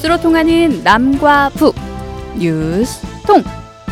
뉴스로 통하는 남과 북 뉴스통.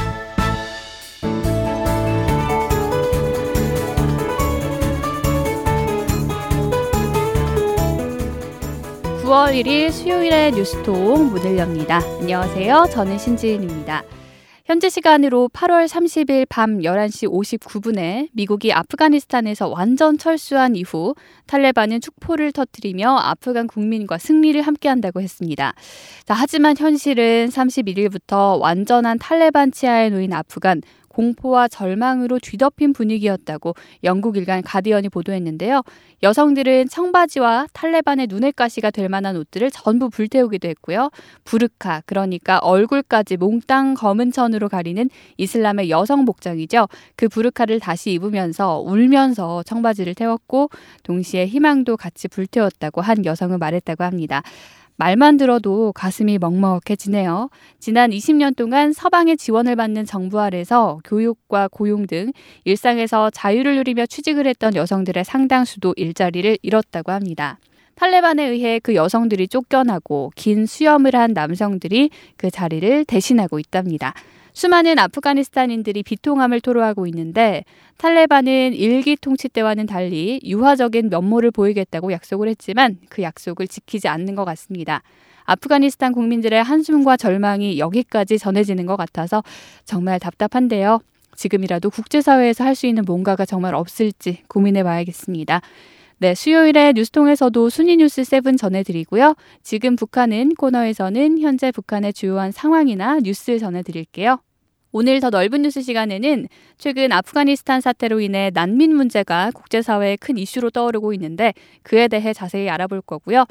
(9월 1일) 수요일의 뉴스통 문을 엽니다. 안녕하세요. 저는 신지은입니다. 현재 시간으로 8월 30일 밤 11시 59분에 미국이 아프가니스탄에서 완전 철수한 이후 탈레반은 축포를 터뜨리며 아프간 국민과 승리를 함께한다고 했습니다. 하지만 현실은 31일부터 완전한 탈레반 치하에 놓인 아프간, 공포와 절망으로 뒤덮인 분위기였다고 영국 일간 가디언이 보도했는데요. 여성들은 청바지와 탈레반의 눈엣 가시가 될 만한 옷들을 전부 불태우기도 했고요. 부르카, 그러니까 얼굴까지 몽땅 검은 천으로 가리는 이슬람의 여성 복장이죠. 그 부르카를 다시 입으면서 울면서 청바지를 태웠고 동시에 희망도 같이 불태웠다고 한 여성은 말했다고 합니다. 말만 들어도 가슴이 먹먹해지네요. 지난 20년 동안 서방의 지원을 받는 정부 아래서 교육과 고용 등 일상에서 자유를 누리며 취직을 했던 여성들의 상당수도 일자리를 잃었다고 합니다. 탈레반에 의해 그 여성들이 쫓겨나고 긴 수염을 한 남성들이 그 자리를 대신하고 있답니다. 수많은 아프가니스탄인들이 비통함을 토로하고 있는데 탈레반은 일기 통치 때와는 달리 유화적인 면모를 보이겠다고 약속을 했지만 그 약속을 지키지 않는 것 같습니다. 아프가니스탄 국민들의 한숨과 절망이 여기까지 전해지는 것 같아서 정말 답답한데요. 지금이라도 국제사회에서 할 수 있는 뭔가가 정말 없을지 고민해 봐야겠습니다. 네, 수요일에 뉴스통에서도 순위뉴스 7 전해드리고요. 지금 북한은 코너에서는 현재 북한의 주요한 상황이나 뉴스 전해드릴게요. 오늘 더 넓은 뉴스 시간에는 최근 아프가니스탄 사태로 인해 난민 문제가 국제사회의 큰 이슈로 떠오르고 있는데 그에 대해 자세히 알아볼 거고요.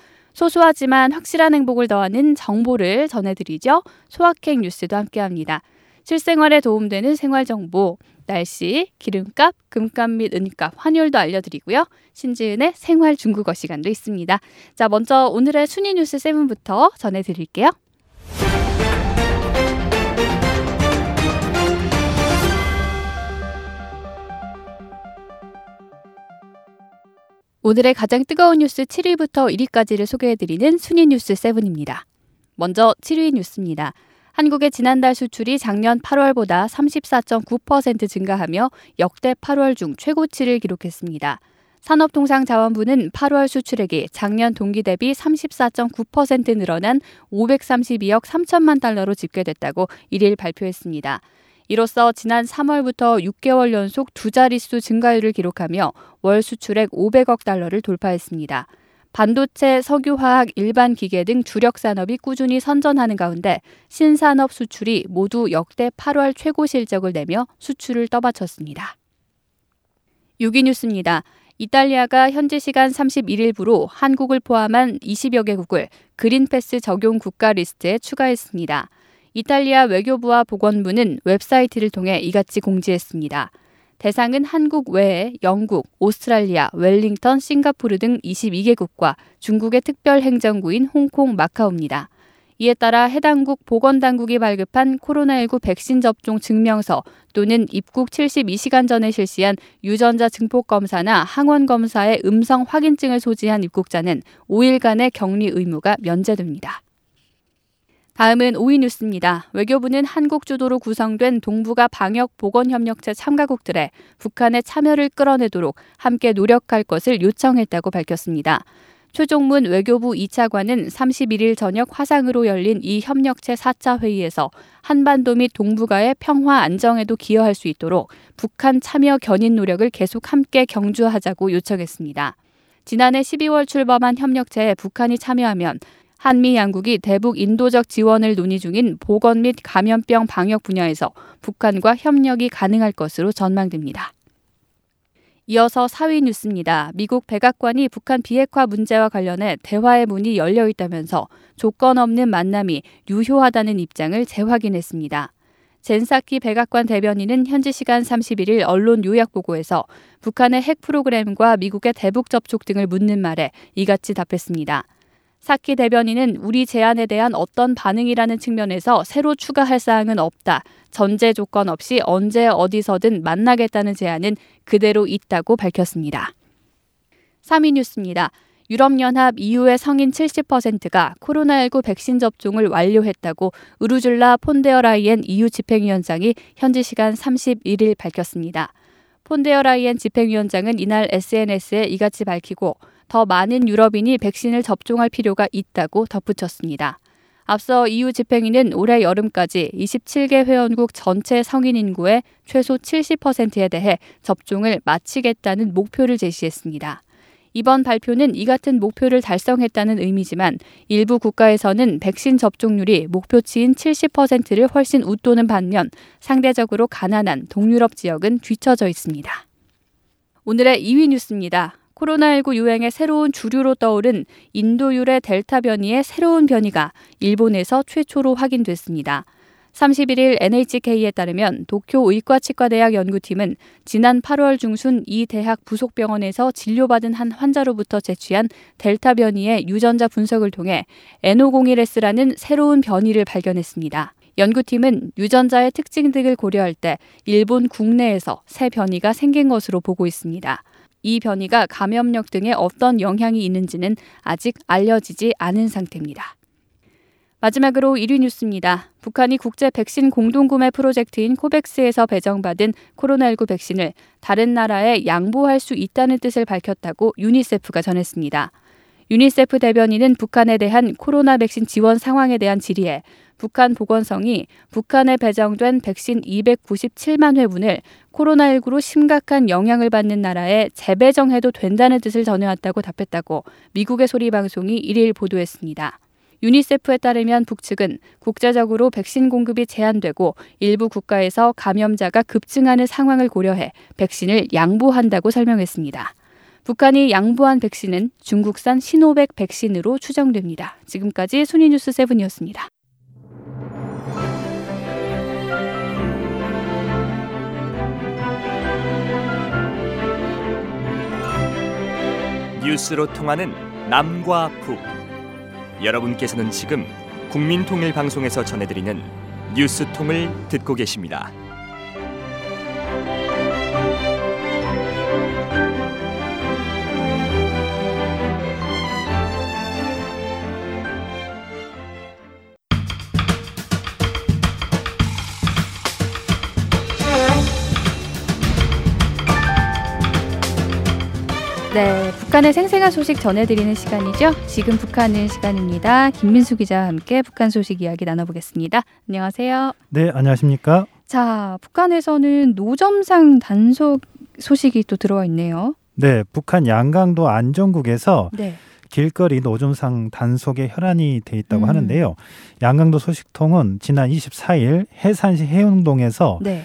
소소하지만 확실한 행복을 더하는 정보를 전해드리죠. 소확행 뉴스도 함께합니다. 실생활에 도움되는 생활정보, 날씨, 기름값, 금값 및 은값, 환율도 알려드리고요. 신지은의 생활 중국어 시간도 있습니다. 자, 먼저 오늘의 순위 뉴스 7부터 전해드릴게요. 오늘의 가장 뜨거운 뉴스 7위부터 1위까지를 소개해드리는 순위 뉴스 7입니다. 먼저 7위 뉴스입니다. 한국의 지난달 수출이 작년 8월보다 34.9% 증가하며 역대 8월 중 최고치를 기록했습니다. 산업통상자원부는 8월 수출액이 작년 동기 대비 34.9% 늘어난 532억 3천만 달러로 집계됐다고 1일 발표했습니다. 이로써 지난 3월부터 6개월 연속 두 자릿수 증가율을 기록하며 월 수출액 500억 달러를 돌파했습니다. 반도체, 석유화학, 일반 기계 등 주력 산업이 꾸준히 선전하는 가운데 신산업 수출이 모두 역대 8월 최고 실적을 내며 수출을 떠받쳤습니다. 6위 뉴스입니다. 이탈리아가 현지 시간 31일부로 한국을 포함한 20여 개국을 그린패스 적용 국가 리스트에 추가했습니다. 이탈리아 외교부와 보건부는 웹사이트를 통해 이같이 공지했습니다. 대상은 한국 외에 영국, 오스트랄리아, 웰링턴, 싱가포르 등 22개국과 중국의 특별행정구인 홍콩, 마카오입니다. 이에 따라 해당국 보건당국이 발급한 코로나19 백신 접종 증명서 또는 입국 72시간 전에 실시한 유전자 증폭검사나 항원검사의 음성 확인증을 소지한 입국자는 5일간의 격리 의무가 면제됩니다. 다음은 5위 뉴스입니다. 외교부는 한국 주도로 구성된 동북아 방역 보건협력체 참가국들의 북한의 참여를 끌어내도록 함께 노력할 것을 요청했다고 밝혔습니다. 최종문 외교부 2차관은 31일 저녁 화상으로 열린 이 협력체 4차 회의에서 한반도 및 동북아의 평화 안정에도 기여할 수 있도록 북한 참여 견인 노력을 계속 함께 경주하자고 요청했습니다. 지난해 12월 출범한 협력체에 북한이 참여하면 한미 양국이 대북 인도적 지원을 논의 중인 보건 및 감염병 방역 분야에서 북한과 협력이 가능할 것으로 전망됩니다. 이어서 4위 뉴스입니다. 미국 백악관이 북한 비핵화 문제와 관련해 대화의 문이 열려 있다면서 조건 없는 만남이 유효하다는 입장을 재확인했습니다. 젠사키 백악관 대변인은 현지 시간 31일 언론 요약 보고에서 북한의 핵 프로그램과 미국의 대북 접촉 등을 묻는 말에 이같이 답했습니다. 사키 대변인은 우리 제안에 대한 어떤 반응이라는 측면에서 새로 추가할 사항은 없다. 전제 조건 없이 언제 어디서든 만나겠다는 제안은 그대로 있다고 밝혔습니다. 3위 뉴스입니다. 유럽연합 EU의 성인 70%가 코로나19 백신 접종을 완료했다고 우르줄라 폰데어 라이엔 EU 집행위원장이 현지 시간 31일 밝혔습니다. 폰데어 라이엔 집행위원장은 이날 SNS에 이같이 밝히고 더 많은 유럽인이 백신을 접종할 필요가 있다고 덧붙였습니다. 앞서 EU 집행위는 올해 여름까지 27개 회원국 전체 성인 인구의 최소 70%에 대해 접종을 마치겠다는 목표를 제시했습니다. 이번 발표는 이 같은 목표를 달성했다는 의미지만 일부 국가에서는 백신 접종률이 목표치인 70%를 훨씬 웃도는 반면 상대적으로 가난한 동유럽 지역은 뒤처져 있습니다. 오늘의 2위 뉴스입니다. 코로나19 유행의 새로운 주류로 떠오른 인도 유래 델타 변이의 새로운 변이가 일본에서 최초로 확인됐습니다. 31일 NHK에 따르면 도쿄 의과치과대학 연구팀은 지난 8월 중순 이 대학 부속병원에서 진료받은 한 환자로부터 채취한 델타 변이의 유전자 분석을 통해 N501S라는 새로운 변이를 발견했습니다. 연구팀은 유전자의 특징 등을 고려할 때 일본 국내에서 새 변이가 생긴 것으로 보고 있습니다. 이 변이가 감염력 등에 어떤 영향이 있는지는 아직 알려지지 않은 상태입니다. 마지막으로 1위 뉴스입니다. 북한이 국제 백신 공동구매 프로젝트인 코백스에서 배정받은 코로나19 백신을 다른 나라에 양보할 수 있다는 뜻을 밝혔다고 유니세프가 전했습니다. 유니세프 대변인은 북한에 대한 코로나 백신 지원 상황에 대한 질의에 북한 보건성이 북한에 배정된 백신 297만 회분을 코로나19로 심각한 영향을 받는 나라에 재배정해도 된다는 뜻을 전해왔다고 답했다고 미국의 소리방송이 1일 보도했습니다. 유니세프에 따르면 북측은 국제적으로 백신 공급이 제한되고 일부 국가에서 감염자가 급증하는 상황을 고려해 백신을 양보한다고 설명했습니다. 북한이 양보한 백신은 중국산 시노백 백신으로 추정됩니다. 지금까지 순위뉴스 7이었습니다. 뉴스로 통하는 남과 북. 여러분께서는 지금 국민통일방송에서 전해드리는 뉴스통을 듣고 계십니다. 네, 북한의 생생한 소식 전해드리는 시간이죠. 지금 북한은 시간입니다. 김민수 기자와 함께 북한 소식 이야기 나눠보겠습니다. 안녕하세요. 네, 안녕하십니까. 자, 북한에서는 노점상 단속 소식이 또 들어와 있네요. 네, 북한 양강도 안정국에서 네. 길거리 노점상 단속에 혈안이 돼 있다고 하는데요. 양강도 소식통은 지난 24일 해산시 해운동에서 네.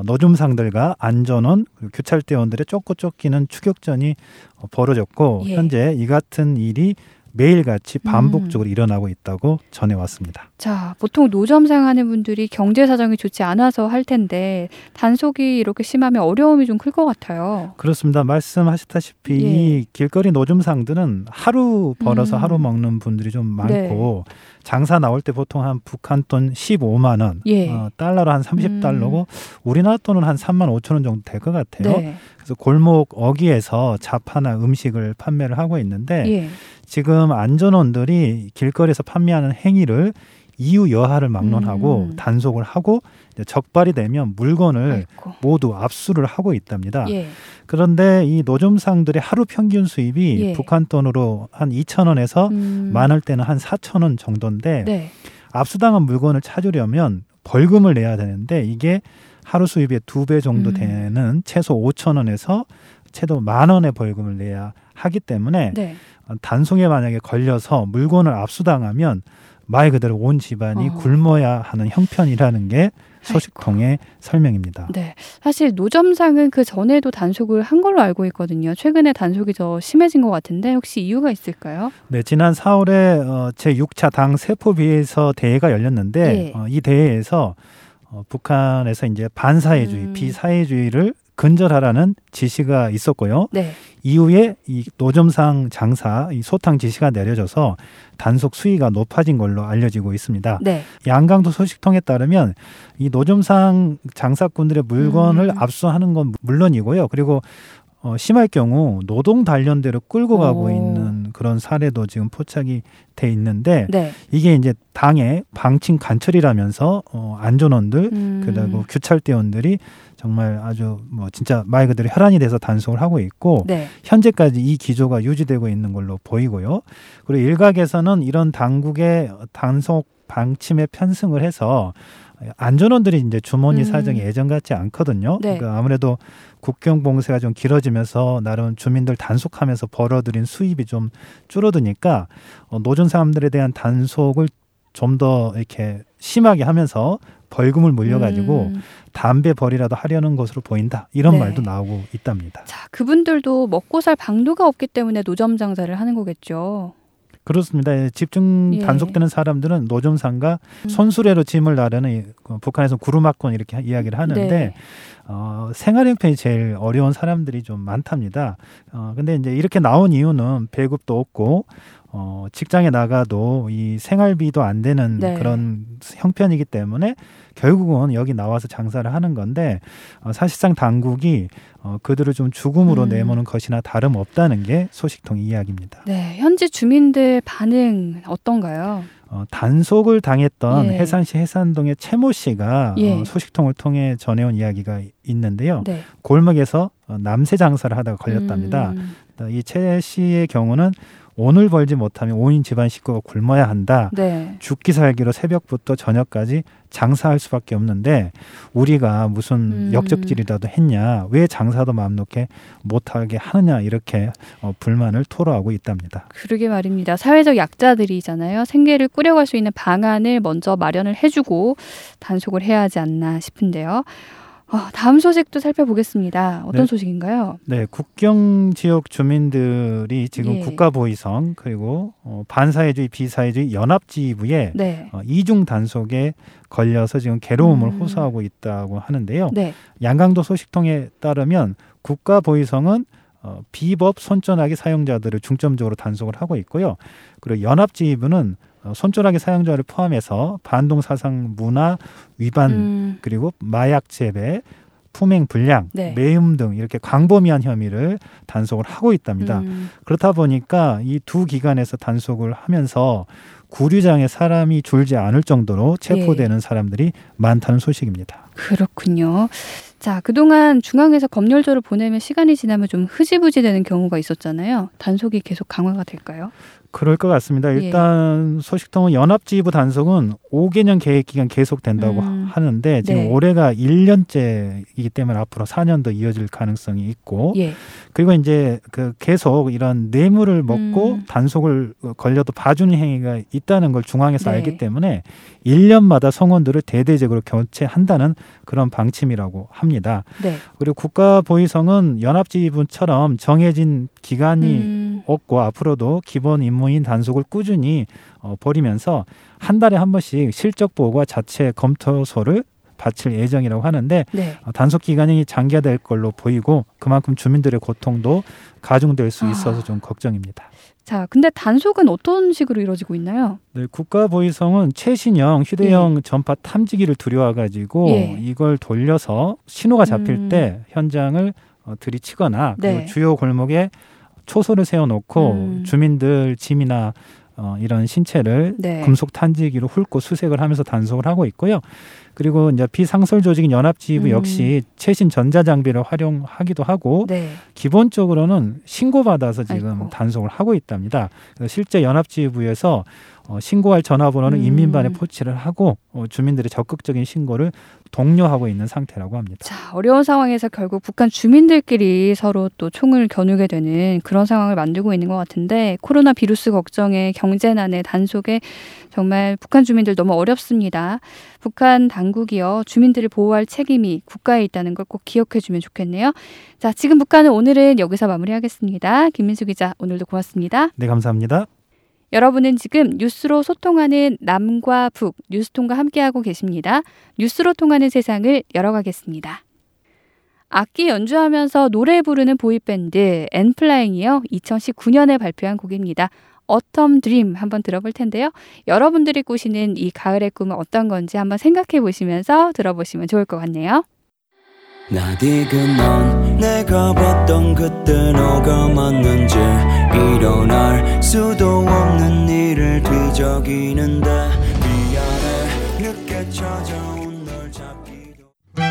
노점상들과 안전원, 교찰대원들의 쫓고 쫓기는 추격전이 벌어졌고 예. 현재 이 같은 일이 매일같이 반복적으로 일어나고 있다고 전해왔습니다. 자, 보통 노점상 하는 분들이 경제 사정이 좋지 않아서 할 텐데 단속이 이렇게 심하면 어려움이 좀 클 것 같아요. 그렇습니다. 말씀하셨다시피 예. 이 길거리 노점상들은 하루 벌어서 하루 먹는 분들이 좀 많고 네. 장사 나올 때 보통 한 북한 돈 15만 원, 예. 달러로 한 30달러고 우리나라 돈은 한 3만 5천 원 정도 될 것 같아요. 네. 그래서 골목 어귀에서 잡화나 음식을 판매를 하고 있는데 예. 지금 안전원들이 길거리에서 판매하는 행위를 이유 여하를 막론하고 단속을 하고 적발이 되면 물건을 아이고. 모두 압수를 하고 있답니다. 예. 그런데 이 노점상들의 하루 평균 수입이 예. 북한 돈으로 한 2천 원에서 많을 때는 한 4천 원 정도인데 네. 압수당한 물건을 찾으려면 벌금을 내야 되는데 이게 하루 수입의 2배 정도 되는 최소 5천 원에서 최소 10,000원의 벌금을 내야 하기 때문에 네. 단속에 만약에 걸려서 물건을 압수당하면 말 그대로 온 집안이 굶어야 하는 형편이라는 게 소식통의 설명입니다. 네, 사실 노점상은 그 전에도 단속을 한 걸로 알고 있거든요. 최근에 단속이 더 심해진 것 같은데 혹시 이유가 있을까요? 네, 지난 4월에 제6차 당 세포비에서 대회가 열렸는데 예. 이 대회에서 북한에서 이제 반사회주의, 비사회주의를 근절하라는 지시가 있었고요. 네. 이후에 이 노점상 장사, 이 소탕 지시가 내려져서 단속 수위가 높아진 걸로 알려지고 있습니다. 네. 양강도 소식통에 따르면 이 노점상 장사꾼들의 물건을 압수하는 건 물론이고요. 그리고 심할 경우 노동 단련대로 끌고 가고 있는 그런 사례도 지금 포착이 돼 있는데 네. 이게 이제 당의 방침 간철이라면서 안전원들 그리고 규찰대원들이 정말 아주 뭐 진짜 말 그대로 혈안이 돼서 단속을 하고 있고 네. 현재까지 이 기조가 유지되고 있는 걸로 보이고요. 그리고 일각에서는 이런 당국의 단속 방침에 편승을 해서 안전원들이 이제 주머니 사정이 예전 같지 않거든요. 네. 그러니까 아무래도 국경 봉쇄가 좀 길어지면서 나름 주민들 단속하면서 벌어들인 수입이 좀 줄어드니까 노전 사람들에 대한 단속을 좀 더 이렇게 심하게 하면서 벌금을 물려가지고 담배 벌이라도 하려는 것으로 보인다. 이런 네. 말도 나오고 있답니다. 자, 그분들도 먹고 살 방도가 없기 때문에 노점 장사를 하는 거겠죠. 그렇습니다. 집중 단속되는 사람들은 노점상과 손수레로 짐을 나르는 북한에서 구루마권 이렇게 이야기를 하는데 네. 생활 형편이 제일 어려운 사람들이 좀 많답니다. 근데 이제 이렇게 나온 이유는 배급도 없고 직장에 나가도 이 생활비도 안 되는 네. 그런 형편이기 때문에 결국은 여기 나와서 장사를 하는 건데 사실상 당국이 그들을 좀 죽음으로 내모는 것이나 다름없다는 게 소식통 이야기입니다. 네, 현지 주민들 반응 어떤가요? 단속을 당했던 예. 해산시 해산동의 최모 씨가 예. 소식통을 통해 전해온 이야기가 있는데요. 네. 골목에서 남새 장사를 하다가 걸렸답니다. 이 최 씨의 경우는 오늘 벌지 못하면 5인 집안 식구가 굶어야 한다. 네. 죽기 살기로 새벽부터 저녁까지 장사할 수밖에 없는데 우리가 무슨 역적질이라도 했냐. 왜 장사도 마음 놓게 못하게 하느냐. 이렇게 불만을 토로하고 있답니다. 그러게 말입니다. 사회적 약자들이잖아요. 생계를 꾸려갈 수 있는 방안을 먼저 마련을 해주고 단속을 해야 하지 않나 싶은데요. 다음 소식도 살펴보겠습니다. 어떤 네. 소식인가요? 네, 국경 지역 주민들이 지금 예. 국가보위성 그리고 반사회주의 비사회주의 연합지휘부에 네. 이중 단속에 걸려서 지금 괴로움을 호소하고 있다고 하는데요. 네. 양강도 소식통에 따르면 국가보위성은 비법 손전화기 사용자들을 중점적으로 단속을 하고 있고요. 그리고 연합지휘부는 손전화기 사용자를 포함해서 반동사상 문화 위반 그리고 마약 재배, 품행 불량, 네. 매음 등 이렇게 광범위한 혐의를 단속을 하고 있답니다. 그렇다 보니까 이 두 기관에서 단속을 하면서 구류장에 사람이 줄지 않을 정도로 체포되는 사람들이 많다는 소식입니다. 그렇군요. 자, 그동안 중앙에서 검열조를 보내면 시간이 지나면 좀 흐지부지 되는 경우가 있었잖아요. 단속이 계속 강화가 될까요? 그럴 것 같습니다. 일단 소식통은 연합지휘부 단속은 5개년 계획 기간 계속된다고 하는데 지금 네. 올해가 1년째이기 때문에 앞으로 4년 더 이어질 가능성이 있고 예. 그리고 이제 그 계속 이런 뇌물을 먹고 단속을 걸려도 봐주는 행위가 있다는 걸 중앙에서 네. 알기 때문에 1년마다 성원들을 대대적으로 교체한다는 그런 방침이라고 합니다. 네. 그리고 국가보위성은 연합지휘부처럼 정해진 기간이 없고 앞으로도 기본 임무인 단속을 꾸준히 벌이면서 한 달에 한 번씩 실적 보고와 자체 검토소를 바칠 예정이라고 하는데 네. 단속 기간이 장기화될 걸로 보이고 그만큼 주민들의 고통도 가중될 수 있어서 좀 걱정입니다. 자, 근데 단속은 어떤 식으로 이루어지고 있나요? 네, 국가보위성은 최신형 휴대용 전파 탐지기를 들여와가지고 이걸 돌려서 신호가 잡힐 때 현장을 들이치거나 그리고 네. 주요 골목에 초소를 세워놓고 주민들 짐이나 이런 신체를 네. 금속 탐지기로 훑고 수색을 하면서 단속을 하고 있고요. 그리고 이제 비상설 조직인 연합지휘부 역시 최신 전자장비를 활용하기도 하고 네. 기본적으로는 신고받아서 지금 아이고. 단속을 하고 있답니다. 그래서 실제 연합지휘부에서 신고할 전화번호는 인민반에 포치를 하고 주민들의 적극적인 신고를 독려하고 있는 상태라고 합니다. 자, 어려운 상황에서 결국 북한 주민들끼리 서로 또 총을 겨누게 되는 그런 상황을 만들고 있는 것 같은데 코로나 비루스 걱정에 경제난에 단속에 정말 북한 주민들 너무 어렵습니다. 북한 당국이요. 주민들을 보호할 책임이 국가에 있다는 걸 꼭 기억해주면 좋겠네요. 자, 지금 북한은 오늘은 여기서 마무리하겠습니다. 김민수 기자, 오늘도 고맙습니다. 네, 감사합니다. 여러분은 지금 뉴스로 소통하는 남과 북 뉴스통과 함께하고 계십니다. 뉴스로 통하는 세상을 열어가겠습니다. 악기 연주하면서 노래 부르는 보이밴드 엔플라잉이요. 2019년에 발표한 곡입니다. Autumn Dream 한번 들어볼 텐데요. 여러분들이 꾸시는 이 가을의 꿈은 어떤 건지 한번 생각해 보시면서 들어보시면 좋을 것 같네요. 나디그 넌 내가 봤던 그때 너가 맞는지 일어날 수도 없는 일을 뒤적이는데 미안해 늦게 찾아온 널 잡기도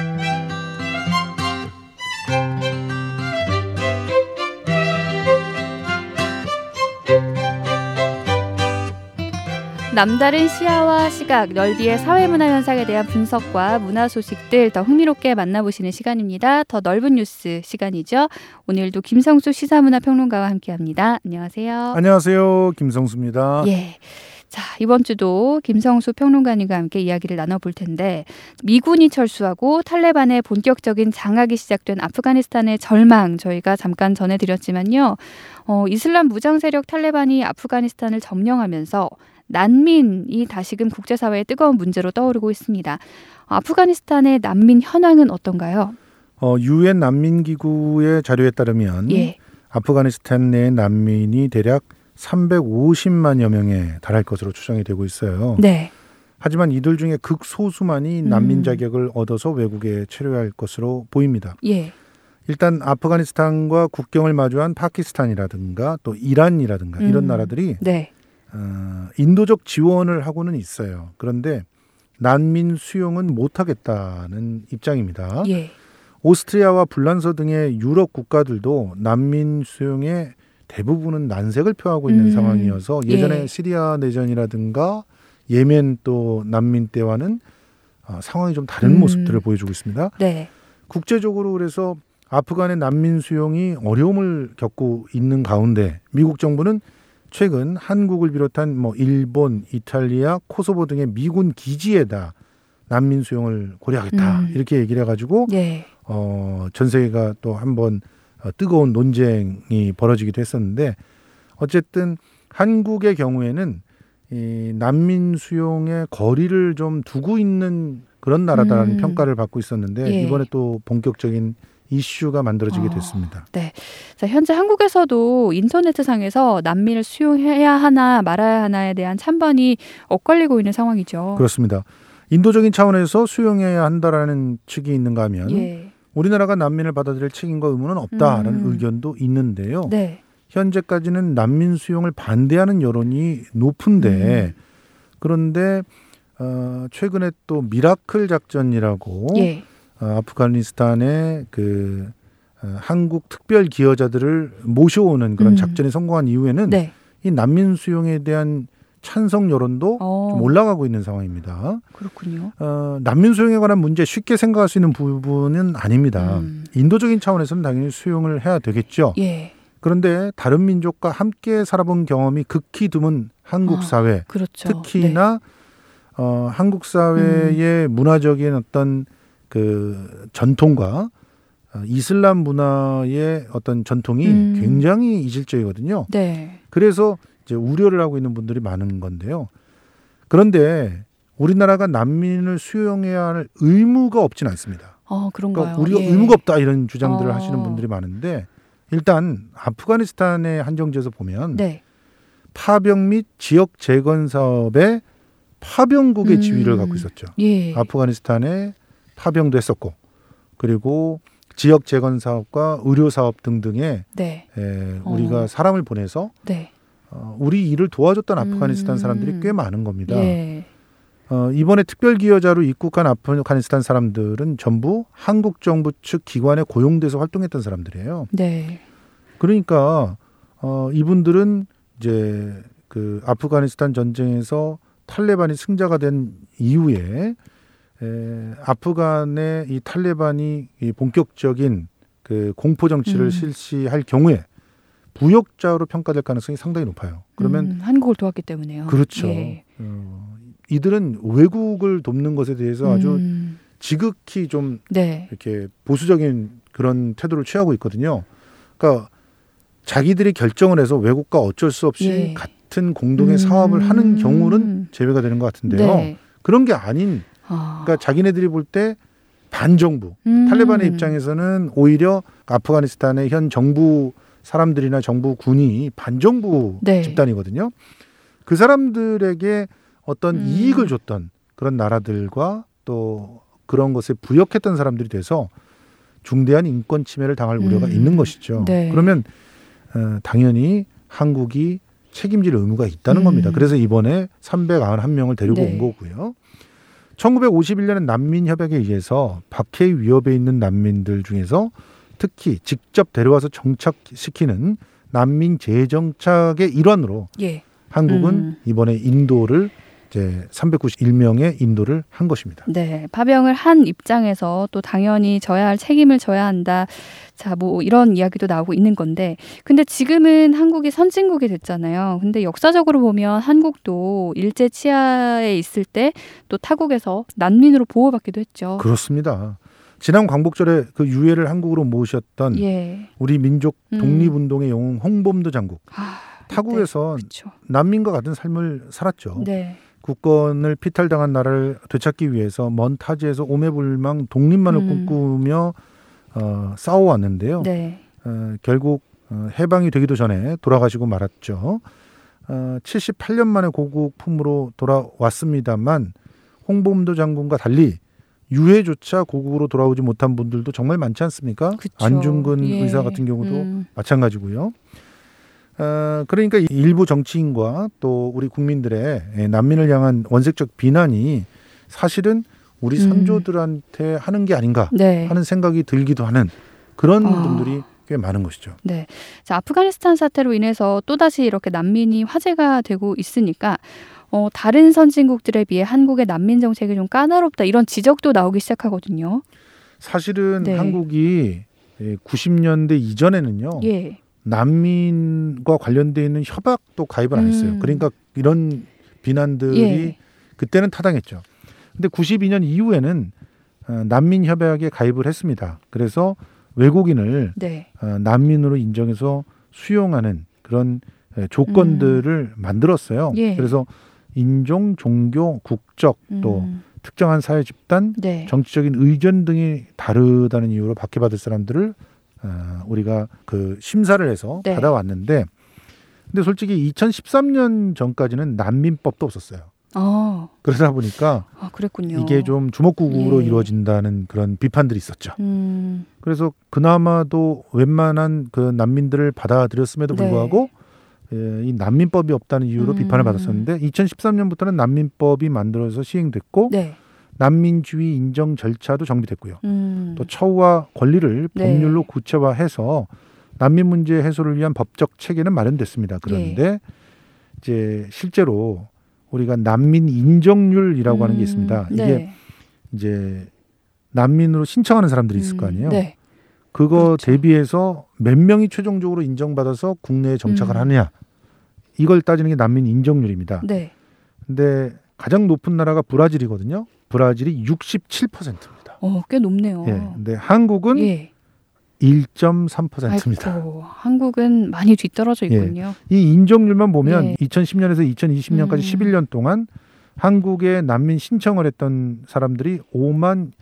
남다른 시야와 시각, 넓이의 사회문화 현상에 대한 분석과 문화 소식들 더 흥미롭게 만나보시는 시간입니다. 더 넓은 뉴스 시간이죠. 오늘도 김성수 시사문화평론가와 함께합니다. 안녕하세요. 안녕하세요. 김성수입니다. 예. 자, 이번 주도 김성수 평론가님과 함께 이야기를 나눠볼 텐데 미군이 철수하고 탈레반의 본격적인 장악이 시작된 아프가니스탄의 절망 저희가 잠깐 전해드렸지만요. 이슬람 무장 세력 탈레반이 아프가니스탄을 점령하면서 난민이 다시금 국제사회의 뜨거운 문제로 떠오르고 있습니다. 아프가니스탄의 난민 현황은 어떤가요? 유엔 난민기구의 자료에 따르면 예. 아프가니스탄 내 난민이 대략 350만여 명에 달할 것으로 추정이 되고 있어요. 네. 하지만 이들 중에 극소수만이 난민 자격을 얻어서 외국에 체류할 것으로 보입니다. 예. 일단 아프가니스탄과 국경을 마주한 파키스탄이라든가 또 이란이라든가 이런 나라들이 네. 인도적 지원을 하고는 있어요. 그런데 난민 수용은 못하겠다는 입장입니다. 예. 오스트리아와 불란서 등의 유럽 국가들도 난민 수용에 대부분은 난색을 표하고 있는 상황이어서 예전에 예. 시리아 내전이라든가 예멘 또 난민 때와는 상황이 좀 다른 모습들을 보여주고 있습니다. 네. 국제적으로 그래서 아프간의 난민 수용이 어려움을 겪고 있는 가운데 미국 정부는 최근 한국을 비롯한 일본, 이탈리아, 코소보 등의 미군 기지에다 난민 수용을 고려하겠다 이렇게 얘기를 해가지고 예. 전 세계가 또 한번 뜨거운 논쟁이 벌어지기도 했었는데 어쨌든 한국의 경우에는 이 난민 수용의 거리를 좀 두고 있는 그런 나라다라는 평가를 받고 있었는데 예. 이번에 또 본격적인 이슈가 만들어지게 됐습니다. 네. 자, 현재 한국에서도 인터네트상에서 난민을 수용해야 하나 말아야 하나에 대한 찬반이 엇갈리고 있는 상황이죠. 그렇습니다. 인도적인 차원에서 수용해야 한다라는 측이 있는가 하면 예. 우리나라가 난민을 받아들일 책임과 의무는 없다라는 의견도 있는데요. 네. 현재까지는 난민 수용을 반대하는 여론이 높은데 그런데 최근에 또 미라클 작전이라고 예. 아프가니스탄의 한국 특별 기여자들을 모셔오는 그런 작전이 성공한 이후에는 네. 이 난민 수용에 대한 찬성 여론도 좀 올라가고 있는 상황입니다. 그렇군요. 난민 수용에 관한 문제 쉽게 생각할 수 있는 부분은 아닙니다. 인도적인 차원에서는 당연히 수용을 해야 되겠죠. 예. 그런데 다른 민족과 함께 살아본 경험이 극히 드문 한국 사회, 그렇죠. 특히나 한국 사회의 문화적인 어떤 그 전통과 이슬람 문화의 어떤 전통이 굉장히 이질적이거든요. 네. 그래서 이제 우려를 하고 있는 분들이 많은 건데요. 그런데 우리나라가 난민을 수용해야 할 의무가 없지는 않습니다. 그런가요? 그러니까 우리가 예. 의무가 없다 이런 주장들을 하시는 분들이 많은데 일단 아프가니스탄의 한정지에서 보면 네. 파병 및 지역 재건 사업의 파병국의 지위를 갖고 있었죠. 예. 아프가니스탄에 파병도 했었고 그리고 지역 재건 사업과 의료 사업 등등에 네. 우리가 사람을 보내서 네. 우리 일을 도와줬던 아프가니스탄 사람들이 꽤 많은 겁니다. 예. 이번에 특별 기여자로 입국한 아프가니스탄 사람들은 전부 한국 정부 측 기관에 고용돼서 활동했던 사람들이에요. 네. 그러니까 이분들은 이제 그 아프가니스탄 전쟁에서 탈레반이 승자가 된 이후에 아프간의 이 탈레반이 이 본격적인 그 공포 정치를 실시할 경우에 부역자로 평가될 가능성이 상당히 높아요. 그러면 한국을 도왔기 때문에요. 그렇죠. 예. 이들은 외국을 돕는 것에 대해서 아주 지극히 좀 네. 이렇게 보수적인 그런 태도를 취하고 있거든요. 그러니까 자기들이 결정을 해서 외국과 어쩔 수 없이 예. 같은 공동의 사업을 하는 경우는 제외가 되는 것 같은데요. 네. 그런 게 아닌 그러니까 자기네들이 볼 때 반정부 탈레반의 입장에서는 오히려 아프가니스탄의 현 정부 사람들이나 정부 군이 반정부 네. 집단이거든요. 그 사람들에게 어떤 이익을 줬던 그런 나라들과 또 그런 것에 부역했던 사람들이 돼서 중대한 인권 침해를 당할 우려가 있는 것이죠. 네. 그러면 당연히 한국이 책임질 의무가 있다는 겁니다. 그래서 이번에 391명을 데리고 네. 온 거고요. 1951년에 난민협약에 의해서 박해의 위협에 있는 난민들 중에서 특히 직접 데려와서 정착시키는 난민 재정착의 일환으로 예. 한국은 이번에 인도를 이제 391명의 인도를 한 것입니다. 네, 파병을 한 입장에서 또 당연히 져야 할 책임을 져야 한다. 자, 뭐 이런 이야기도 나오고 있는 건데, 근데 지금은 한국이 선진국이 됐잖아요. 근데 역사적으로 보면 한국도 일제 치하에 있을 때 또 타국에서 난민으로 보호받기도 했죠. 그렇습니다. 지난 광복절에 그 유해를 한국으로 모셨던 예. 우리 민족 독립운동의 영웅 홍범도 장국. 타국에서 그렇죠. 난민과 같은 삶을 살았죠. 네. 국권을 피탈당한 나라를 되찾기 위해서 먼 타지에서 오매불망 독립만을 꿈꾸며 싸워왔는데요. 네. 결국 해방이 되기도 전에 돌아가시고 말았죠. 78년 만에 고국품으로 돌아왔습니다만 홍범도 장군과 달리 유해조차 고국으로 돌아오지 못한 분들도 정말 많지 않습니까? 그쵸. 안중근 예. 의사 같은 경우도 마찬가지고요. 그러니까 일부 정치인과 또 우리 국민들의 난민을 향한 원색적 비난이 사실은 우리 선조들한테 하는 게 아닌가 네. 하는 생각이 들기도 하는 그런 분들이 꽤 많은 것이죠. 네. 자, 아프가니스탄 사태로 인해서 또다시 이렇게 난민이 화제가 되고 있으니까 다른 선진국들에 비해 한국의 난민 정책이 좀 까다롭다 이런 지적도 나오기 시작하거든요. 사실은 네. 한국이 90년대 이전에는요. 예. 난민과 관련돼 있는 협약도 가입을 안 했어요. 그러니까 이런 비난들이 예. 그때는 타당했죠. 근데 92년 이후에는 난민 협약에 가입을 했습니다. 그래서 외국인을 네. 난민으로 인정해서 수용하는 그런 조건들을 만들었어요. 예. 그래서 인종, 종교, 국적 또 특정한 사회 집단, 네. 정치적인 의견 등이 다르다는 이유로 박해받을 사람들을 우리가 그 심사를 해서 네. 받아왔는데, 근데 솔직히 2013년 전까지는 난민법도 없었어요. 그러다 보니까 그랬군요. 이게 좀 주먹구구로 예. 이루어진다는 그런 비판들이 있었죠. 그래서 그나마도 웬만한 그 난민들을 받아들였음에도 네. 불구하고 이 난민법이 없다는 이유로 비판을 받았었는데 2013년부터는 난민법이 만들어서 시행됐고 네. 난민주의 인정 절차도 정비됐고요. 또 처우와 권리를 네. 법률로 구체화해서 난민 문제 해소를 위한 법적 체계는 마련됐습니다. 그런데 이제 실제로 우리가 난민 인정률이라고 하는 게 있습니다. 이게 네. 이제 난민으로 신청하는 사람들이 있을 거 아니에요. 네. 그거 그렇죠. 대비해서 몇 명이 최종적으로 인정받아서 국내에 정착을 하느냐, 이걸 따지는 게 난민 인정률입니다. 네. 근데 가장 높은 나라가 브라질이거든요. 브라질이 67%입니다. 꽤 높네요. 예. 근데 한국은 예. 1.3%입니다. 아이고, 한국은 많이 뒤떨어져 있군요. 이 인정률만 보면 예. 2010년에서 2020년까지 11년 동안 한국에 난민 신청을 했던 사람들이 5만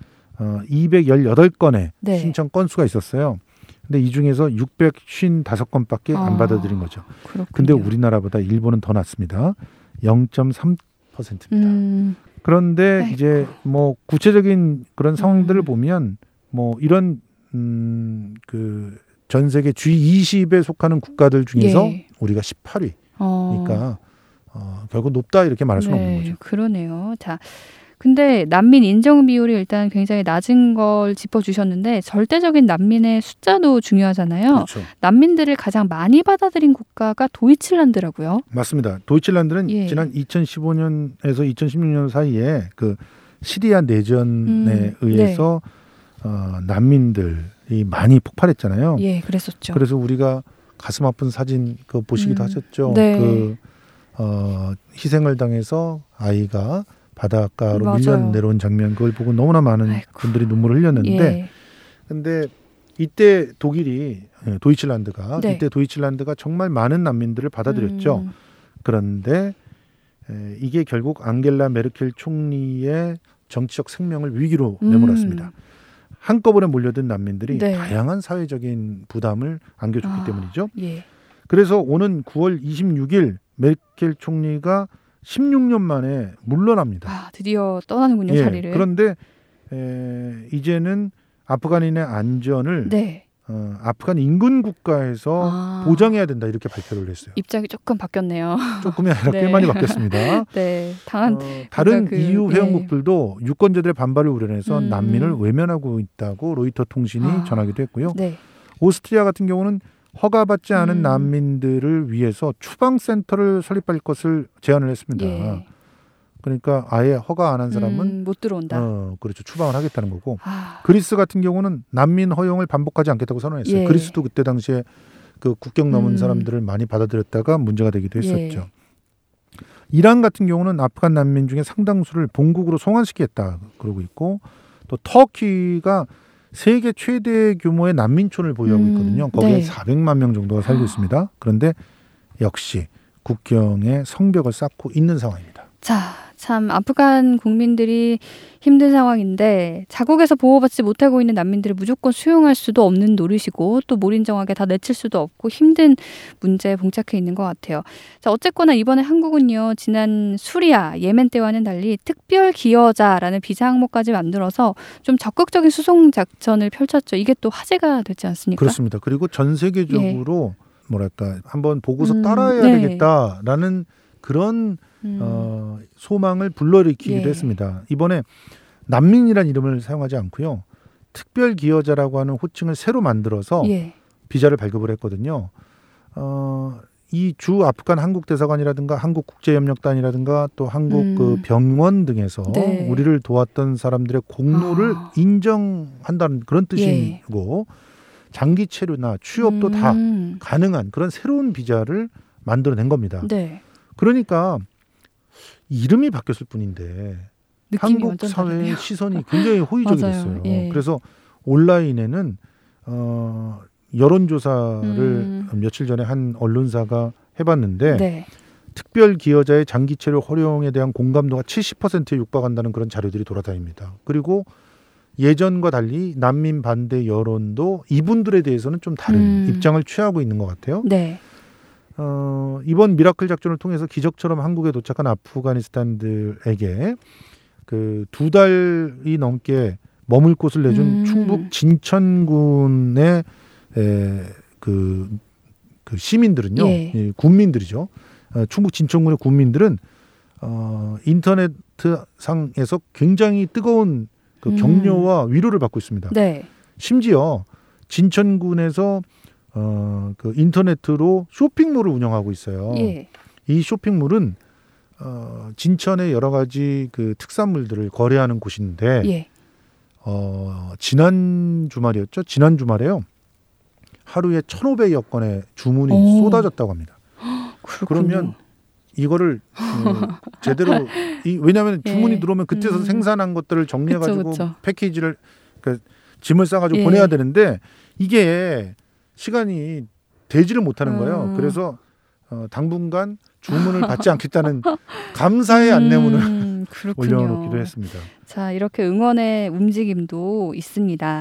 218건의 네. 신청 건수가 있었어요. 근데 이 중에서 655건밖에 안 받아들인 거죠. 그렇군요. 근데 우리나라보다 일본은 더 낮습니다. 0.3%입니다. 그런데 아이고. 이제 뭐 구체적인 그런 상황들을 보면 뭐 이런 그 전 세계 G20에 속하는 국가들 중에서 예. 우리가 18위니까 결국 높다 이렇게 말할 수는 없는 거죠. 그러네요. 자, 근데 난민 인정 비율이 일단 굉장히 낮은 걸 짚어주셨는데 절대적인 난민의 숫자도 중요하잖아요. 그렇죠. 난민들을 가장 많이 받아들인 국가가 도이칠란드라고요. 맞습니다. 도이칠란드는 예. 지난 2015년에서 2016년 사이에 그 시리아 내전에 의해서 난민들이 많이 폭발했잖아요. 예, 그랬었죠. 그래서 우리가 가슴 아픈 사진 그 보시기도 하셨죠. 네. 그 희생을 당해서 아이가 바닷가로 맞아요. 밀려 내려온 장면, 그걸 보고 너무나 많은 아이고. 분들이 눈물을 흘렸는데, 예. 근데 이때 독일이 도이칠란드가 네. 이때 도이칠란드가 정말 많은 난민들을 받아들였죠. 그런데 이게 결국 앙겔라 메르켈 총리의 정치적 생명을 위기로 내몰았습니다. 한꺼번에 몰려든 난민들이 네. 다양한 사회적인 부담을 안겨줬기 때문이죠. 예. 그래서 오는 9월 26일 메르켈 총리가 16년 만에 물러납니다. 드디어 떠나는군요, 자리를. 그런데 이제는 아프간인의 안전을 네. 아프간 인근 국가에서 보장해야 된다 이렇게 발표를 했어요. 입장이 조금 바뀌었네요. 조금이 아니라 네. 꽤 많이 바뀌었습니다. 네, 다른 EU 회원국들도 유권자들의 반발을 우려내서 난민을 외면하고 있다고 로이터 통신이 전하기도 했고요. 네. 오스트리아 같은 경우는 허가받지 않은 난민들을 위해서 추방센터를 설립할 것을 제안을 했습니다. 예. 그러니까 아예 허가 안 한 사람은 못 들어온다. 그렇죠. 추방을 하겠다는 거고. 아. 그리스 같은 경우는 난민 허용을 반복하지 않겠다고 선언했어요. 예. 그리스도 그때 당시에 그 국경 넘은 사람들을 많이 받아들였다가 문제가 되기도 했었죠. 예. 이란 같은 경우는 아프간 난민 중에 상당수를 본국으로 송환시키겠다 그러고 있고, 또 터키가 세계 최대 규모의 난민촌을 보유하고 있거든요. 거기에 네. 400만 명 정도가 살고 있습니다. 그런데 역시 국경에 성벽을 쌓고 있는 상황입니다. 자, 참 아프간 국민들이 힘든 상황인데 자국에서 보호받지 못하고 있는 난민들을 무조건 수용할 수도 없는 노릇이고 또 몰인정하게 다 내칠 수도 없고 힘든 문제에 봉착해 있는 것 같아요. 자, 어쨌거나 이번에 한국은요, 지난 수리아, 예멘 때와는 달리 특별 기여자라는 비자 항목까지 만들어서 좀 적극적인 수송 작전을 펼쳤죠. 이게 또 화제가 됐지 않습니까? 그렇습니다. 그리고 전 세계적으로 뭐랄까 한번 보고서 따라해야 네. 되겠다라는 그런 소망을 불러일으키기도 예. 했습니다. 이번에 난민이라는 이름을 사용하지 않고요. 특별 기여자라고 하는 호칭을 새로 만들어서 예. 비자를 발급을 했거든요. 이 주 아프간 한국 대사관이라든가 한국 국제협력단이라든가 또 한국 그 병원 등에서 네. 우리를 도왔던 사람들의 공로를 인정한다는 그런 뜻이고 장기 체류나 취업도 다 가능한 그런 새로운 비자를 만들어낸 겁니다. 네. 그러니까 이름이 바뀌었을 뿐인데 느낌이 한국 완전 사회의 다르네요. 시선이 굉장히 호의적이 맞아요. 됐어요. 예. 그래서 온라인에는 여론조사를 며칠 전에 한 언론사가 해봤는데 네. 특별 기여자의 장기 체류 허용에 대한 공감도가 70%에 육박한다는 그런 자료들이 돌아다닙니다. 그리고 예전과 달리 난민 반대 여론도 이분들에 대해서는 좀 다른 입장을 취하고 있는 것 같아요. 네. 이번 미라클 작전을 통해서 기적처럼 한국에 도착한 아프가니스탄들에게 그 2달이 넘게 머물 곳을 내준 충북 진천군의 그 시민들은요, 예. 예, 군민들이죠. 충북 진천군의 군민들은 인터넷상에서 굉장히 뜨거운 그 격려와 위로를 받고 있습니다. 네. 심지어 진천군에서 그 인터넷으로 쇼핑몰을 운영하고 있어요. 예. 이 쇼핑몰은 진천의 여러 가지 그 특산물들을 거래하는 곳인데 예. 지난 주말이었죠. 지난 주말에요. 하루에 1,500여 건의 주문이 쏟아졌다고 합니다. 그렇군요. 그러면 이거를 제대로 왜냐하면 주문이 예. 들어오면 그때서 생산한 것들을 정리해가지고 그쵸. 패키지를 그러니까 짐을 싸가지고 예. 보내야 되는데 이게 시간이 되지를 못하는 거예요. 그래서 당분간 주문을 받지 않겠다는 감사의 안내문을 올려놓기도 했습니다. 자, 이렇게 응원의 움직임도 있습니다.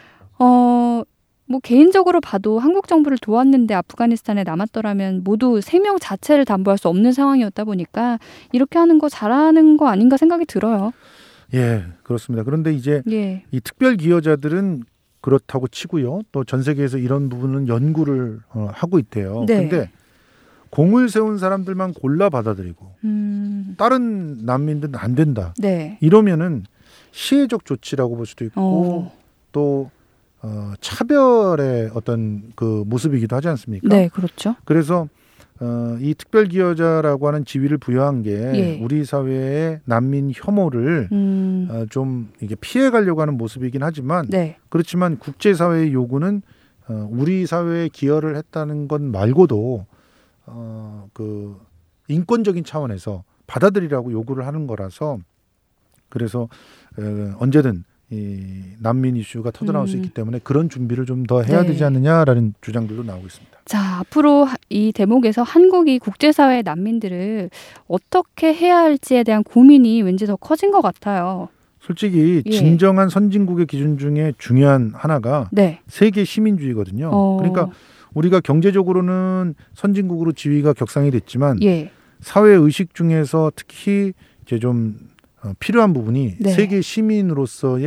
뭐 개인적으로 봐도 한국 정부를 도왔는데 아프가니스탄에 남았더라면 모두 생명 자체를 담보할 수 없는 상황이었다 보니까 이렇게 하는 거 잘하는 거 아닌가 생각이 들어요. 예, 그렇습니다. 그런데 이제 예. 이 특별 기여자들은 그렇다고 치고요. 또 전 세계에서 이런 부분은 연구를 하고 있대요. 네. 근데 공을 세운 사람들만 골라 받아들이고 다른 난민들은 안 된다. 네. 이러면은 시혜적 조치라고 볼 수도 있고 또 차별의 어떤 그 모습이기도 하지 않습니까? 네, 그렇죠. 그래서 이 특별 기여자라고 하는 지위를 부여한 게 예. 우리 사회의 난민 혐오를 좀 이게 피해 가려고 하는 모습이긴 하지만 네. 그렇지만 국제사회의 요구는 우리 사회에 기여를 했다는 것 말고도 그 인권적인 차원에서 받아들이라고 요구를 하는 거라서 그래서 언제든 이 난민 이슈가 터져나올 수 있기 때문에 그런 준비를 좀 더 해야 네. 되지 않느냐라는 주장들도 나오고 있습니다. 자, 앞으로 이 대목에서 한국이 국제사회의 난민들을 어떻게 해야 할지에 대한 고민이 왠지 더 커진 것 같아요. 솔직히 예. 진정한 선진국의 기준 중에 중요한 하나가 네. 세계 시민주의거든요. 그러니까 우리가 경제적으로는 선진국으로 지위가 격상이 됐지만 예. 사회 의식 중에서 특히 이제 좀 필요한 부분이 네. 세계 시민으로서의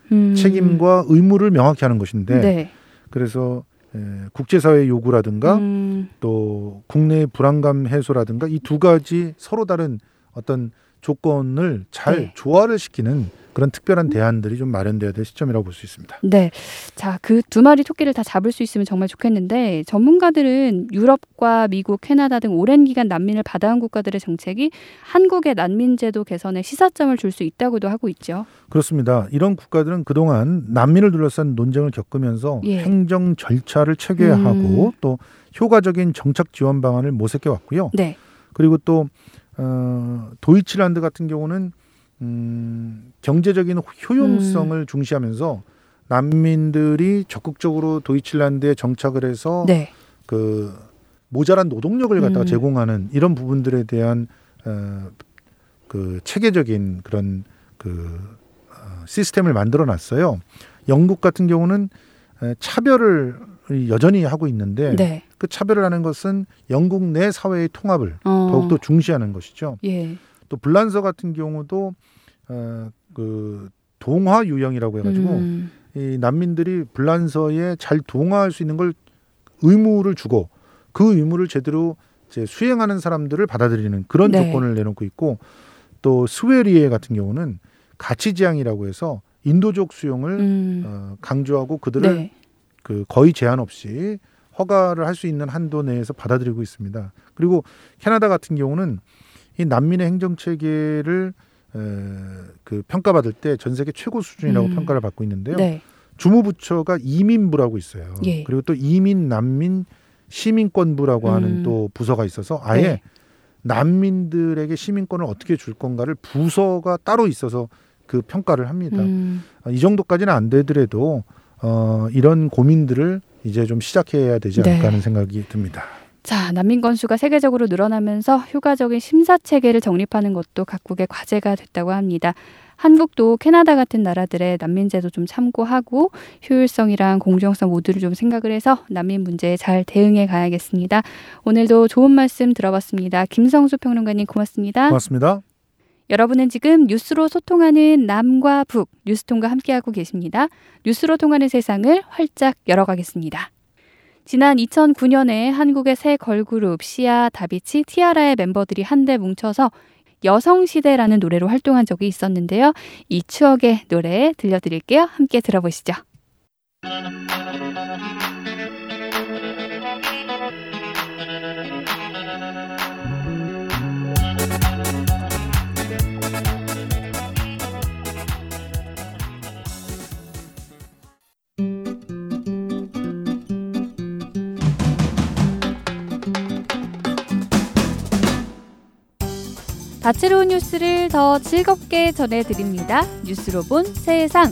책임과 의무를 명확히 하는 것인데 네. 그래서 국제사회 요구라든가 또 국내 불안감 해소라든가 이 두 가지 서로 다른 어떤 조건을 잘 네. 조화를 시키는 그런 특별한 대안들이 좀 마련돼야 될 시점이라고 볼 수 있습니다. 네. 자, 그 두 마리 토끼를 다 잡을 수 있으면 정말 좋겠는데 전문가들은 유럽과 미국, 캐나다 등 오랜 기간 난민을 받아온 국가들의 정책이 한국의 난민 제도 개선에 시사점을 줄 수 있다고도 하고 있죠. 그렇습니다. 이런 국가들은 그동안 난민을 둘러싼 논쟁을 겪으면서 예. 행정 절차를 체계화하고 또 효과적인 정착 지원 방안을 모색해 왔고요. 네. 그리고 또 도이칠란드 같은 경우는 경제적인 효용성을 중시하면서 난민들이 적극적으로 도이칠란드에 정착을 해서 네. 그 모자란 노동력을 갖다가 제공하는 이런 부분들에 대한 그 체계적인 그런 시스템을 만들어 놨어요. 영국 같은 경우는 차별을 여전히 하고 있는데 네. 그 차별을 하는 것은 영국 내 사회의 통합을 더욱더 중시하는 것이죠. 예. 또 불란서 같은 경우도 그 동화 유형이라고 해가지고 이 난민들이 불란서에 잘 동화할 수 있는 걸 의무를 주고 그 의무를 제대로 이제 수행하는 사람들을 받아들이는 그런 네. 조건을 내놓고 있고 또 스웨리에 같은 경우는 가치지향이라고 해서 인도적 수용을 강조하고 그들을 네. 그 거의 제한 없이 허가를 할 수 있는 한도 내에서 받아들이고 있습니다. 그리고 캐나다 같은 경우는 이 난민의 행정 체계를 그 평가받을 때 전 세계 최고 수준이라고 평가를 받고 있는데요. 네. 주무부처가 이민부라고 있어요. 예. 그리고 또 이민, 난민, 시민권부라고 하는 또 부서가 있어서 아예 네. 난민들에게 시민권을 어떻게 줄 건가를 부서가 따로 있어서 그 평가를 합니다. 이 정도까지는 안 되더라도 이런 고민들을 이제 좀 시작해야 되지 않을까 네. 하는 생각이 듭니다. 자, 난민 건수가 세계적으로 늘어나면서 효과적인 심사 체계를 정립하는 것도 각국의 과제가 됐다고 합니다. 한국도 캐나다 같은 나라들의 난민 제도 좀 참고하고 효율성이랑 공정성 모두를 좀 생각을 해서 난민 문제에 잘 대응해 가야겠습니다. 오늘도 좋은 말씀 들어봤습니다. 김성수 평론가님 고맙습니다. 고맙습니다. 여러분은 지금 뉴스로 소통하는 남과 북 뉴스통과 함께하고 계십니다. 뉴스로 통하는 세상을 활짝 열어가겠습니다. 지난 2009년에 한국의 새 걸그룹 시아, 다비치, 티아라의 멤버들이 한데 뭉쳐서 여성시대라는 노래로 활동한 적이 있었는데요. 이 추억의 노래 들려드릴게요. 함께 들어보시죠. 다채로운 뉴스를 더 즐겁게 전해드립니다. 뉴스로 본 세상.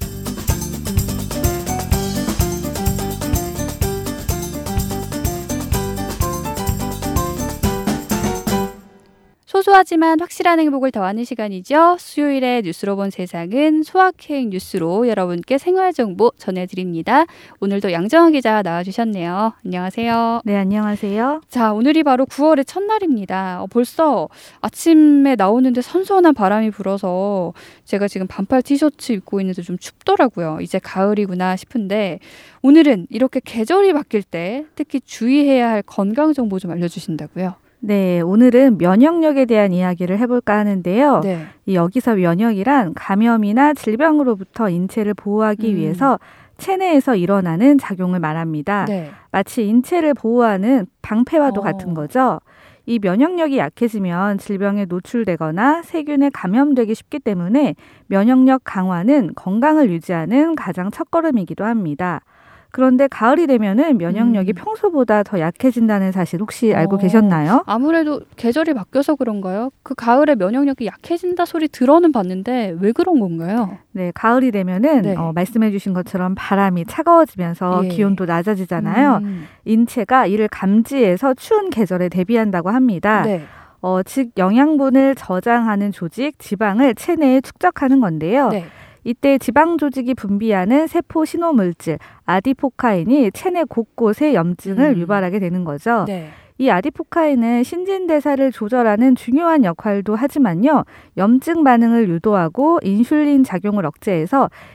소소하지만 확실한 행복을 더하는 시간이죠. 수요일에 뉴스로 본 세상은 소확행 뉴스로 여러분께 생활정보 전해드립니다. 오늘도 양정아 기자 나와주셨네요. 안녕하세요. 네, 안녕하세요. 자, 오늘이 바로 9월의 첫날입니다. 벌써 아침에 나오는데 선선한 바람이 불어서 제가 지금 반팔 티셔츠 입고 있는데 좀 춥더라고요. 이제 가을이구나 싶은데 오늘은 이렇게 계절이 바뀔 때 특히 주의해야 할 건강정보 좀 알려주신다고요? 네, 오늘은 면역력에 대한 이야기를 해볼까 하는데요. 네. 여기서 면역이란 감염이나 질병으로부터 인체를 보호하기 위해서 체내에서 일어나는 작용을 말합니다. 네. 마치 인체를 보호하는 방패와도 같은 거죠. 이 면역력이 약해지면 질병에 노출되거나 세균에 감염되기 쉽기 때문에 면역력 강화는 건강을 유지하는 가장 첫걸음이기도 합니다. 그런데 가을이 되면은 면역력이 평소보다 더 약해진다는 사실 혹시 알고 계셨나요? 아무래도 계절이 바뀌어서 그런가요? 그 가을에 면역력이 약해진다 소리 들어는 봤는데 왜 그런 건가요? 네, 가을이 되면은 네. 말씀해 주신 것처럼 바람이 차가워지면서 예. 기온도 낮아지잖아요. 인체가 이를 감지해서 추운 계절에 대비한다고 합니다. 네. 즉 영양분을 저장하는 조직, 지방을 체내에 축적하는 건데요. 네. 이때 지방 조직이 분비하는 세포 신호물질 아디포카인이 체내 곳곳에 염증을 유발하게 되는 거죠. 네. 이 아디포카인은 신진대사를 조절하는 중요한 역할도 하지만요. 염증 반응을 유도하고 인슐린 작용을 억제해서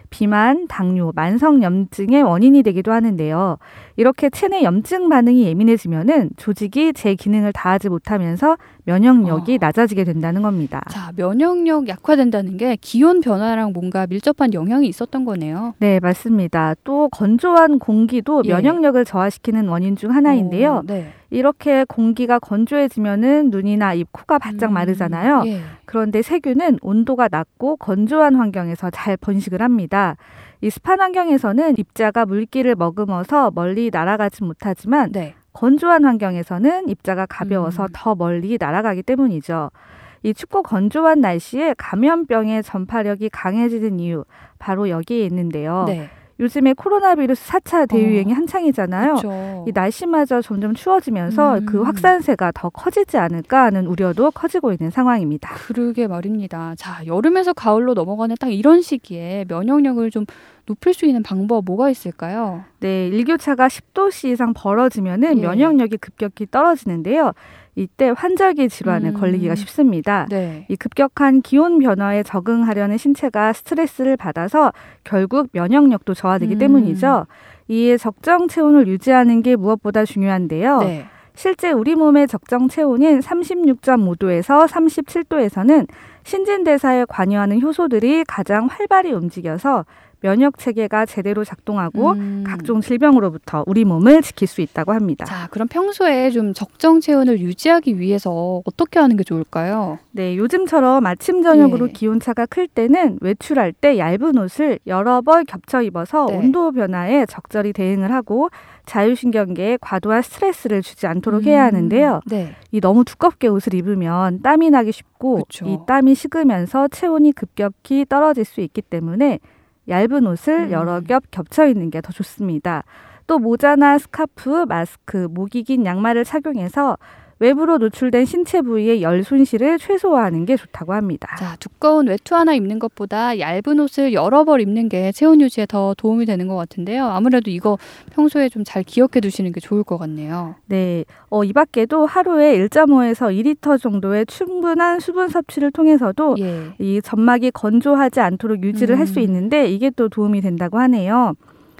비만, 당뇨, 만성염증의 원인이 되기도 하는데요. 이렇게 체내 염증 반응이 예민해지면은 조직이 제 기능을 다하지 못하면서 면역력이 낮아지게 된다는 겁니다. 자, 면역력 약화된다는 게 기온 변화랑 뭔가 밀접한 영향이 있었던 거네요. 네, 맞습니다. 또 건조한 공기도 예. 면역력을 저하시키는 원인 중 하나인데요. 네. 이렇게 공기가 건조해지면은 눈이나 입, 코가 바짝 마르잖아요. 예. 그런데 세균은 온도가 낮고 건조한 환경에서 잘 번식을 합니다. 이 습한 환경에서는 입자가 물기를 머금어서 멀리 날아가지 못하지만 네. 건조한 환경에서는 입자가 가벼워서 더 멀리 날아가기 때문이죠. 이 춥고 건조한 날씨에 감염병의 전파력이 강해지는 이유 바로 여기에 있는데요. 네. 요즘에 코로나 비루스 4차 대유행이 한창이잖아요. 그렇죠. 이 날씨마저 점점 추워지면서 그 확산세가 더 커지지 않을까 하는 우려도 커지고 있는 상황입니다. 그러게 말입니다. 자, 여름에서 가을로 넘어가는 딱 이런 시기에 면역력을 좀 높일 수 있는 방법 뭐가 있을까요? 네, 일교차가 10도씨 이상 벌어지면은 예. 면역력이 급격히 떨어지는데요. 이때 환절기 질환에 걸리기가 쉽습니다. 네. 이 급격한 기온 변화에 적응하려는 신체가 스트레스를 받아서 결국 면역력도 저하되기 때문이죠. 이에 적정 체온을 유지하는 게 무엇보다 중요한데요. 네. 실제 우리 몸의 적정 체온인 36.5도에서 37도에서는 신진대사에 관여하는 효소들이 가장 활발히 움직여서 면역 체계가 제대로 작동하고 각종 질병으로부터 우리 몸을 지킬 수 있다고 합니다. 자, 그럼 평소에 좀 적정 체온을 유지하기 위해서 어떻게 하는 게 좋을까요? 네, 요즘처럼 아침 저녁으로 예. 기온차가 클 때는 외출할 때 얇은 옷을 여러 벌 겹쳐 입어서 네. 온도 변화에 적절히 대응을 하고 자율신경계에 과도한 스트레스를 주지 않도록 해야 하는데요. 네. 이 너무 두껍게 옷을 입으면 땀이 나기 쉽고 그쵸. 이 땀이 식으면서 체온이 급격히 떨어질 수 있기 때문에 얇은 옷을 여러 겹 겹쳐 입는 게 더 좋습니다. 또 모자나 스카프, 마스크, 목이 긴 양말을 착용해서 외부로 노출된 신체 부위의 열 손실을 최소화하는 게 좋다고 합니다. 자, 두꺼운 외투 하나 입는 것보다 얇은 옷을 여러 벌 입는 게 체온 유지에 더 도움이 되는 것 같은데요. 아무래도 이거 평소에 좀 잘 기억해 두시는 게 좋을 것 같네요. 네, 이 밖에도 하루에 1.5에서 2리터 정도의 충분한 수분 섭취를 통해서도 예. 이 점막이 건조하지 않도록 유지를 할 수 있는데 이게 또 도움이 된다고 하네요.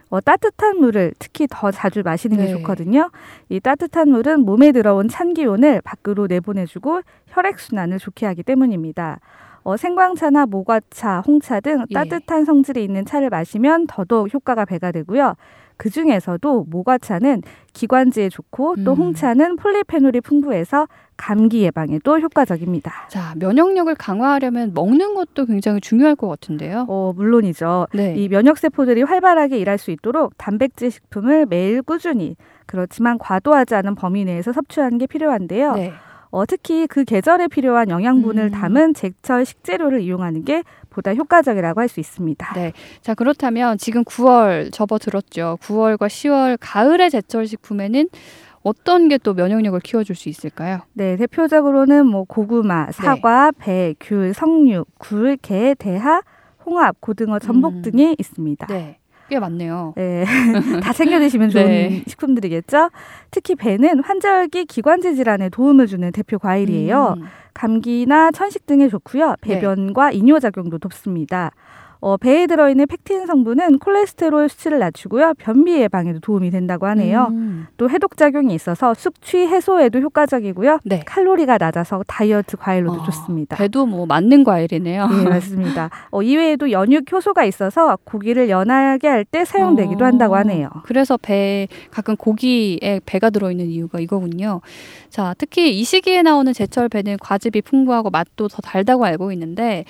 따뜻한 물을 특히 더 자주 마시는 게 네. 좋거든요. 이 따뜻한 물은 몸에 들어온 찬 기온을 밖으로 내보내주고 혈액순환을 좋게 하기 때문입니다. 생광차나 모과차, 홍차 등 예. 따뜻한 성질이 있는 차를 마시면 더더욱 효과가 배가 되고요. 그중에서도 모과차는 기관지에 좋고 또 홍차는 폴리페놀이 풍부해서 감기 예방에도 효과적입니다. 자, 면역력을 강화하려면 먹는 것도 굉장히 중요할 것 같은데요. 물론이죠. 네. 이 면역세포들이 활발하게 일할 수 있도록 단백질 식품을 매일 꾸준히 그렇지만 과도하지 않은 범위 내에서 섭취하는 게 필요한데요. 네. 특히 그 계절에 필요한 영양분을 담은 제철 식재료를 이용하는 게 보다 효과적이라고 할 수 있습니다. 네. 자, 그렇다면 지금 9월 접어들었죠. 9월과 10월 가을의 제철 식품에는 어떤 게 또 면역력을 키워줄 수 있을까요? 네, 대표적으로는 고구마, 사과, 배, 귤, 석류, 굴, 게, 대하, 홍합, 고등어, 전복 등이 있습니다. 네. 꽤 많네요. 네, 다 챙겨 드시면 좋은 네. 식품들이겠죠. 특히 배는 환절기 기관지 질환에 도움을 주는 대표 과일이에요. 감기나 천식 등에 좋고요. 배변과 이뇨작용도 돕습니다. 배에 들어있는 펙틴 성분은 콜레스테롤 수치를 낮추고요. 변비 예방에도 도움이 된다고 하네요. 또 해독작용이 있어서 숙취 해소에도 효과적이고요. 네. 칼로리가 낮아서 다이어트 과일로도 좋습니다. 배도 맞는 과일이네요. 네, 맞습니다. 이외에도 연육 효소가 있어서 고기를 연하게 할 때 사용되기도 한다고 하네요. 그래서 배 가끔 고기에 배가 들어있는 이유가 이거군요. 자, 특히 이 시기에 나오는 제철 배는 과즙이 풍부하고 맛도 더 달다고 알고 있는데